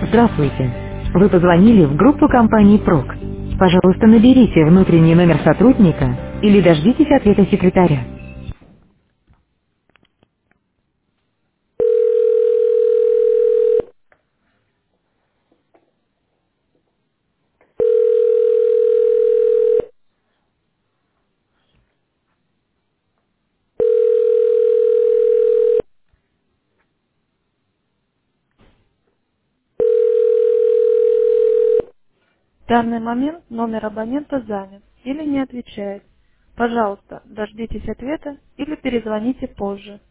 Здравствуйте. Вы позвонили в группу компании ПРОК. Пожалуйста, наберите внутренний номер сотрудника или дождитесь ответа секретаря. В данный момент номер абонента занят или не отвечает. Пожалуйста, дождитесь ответа или перезвоните позже.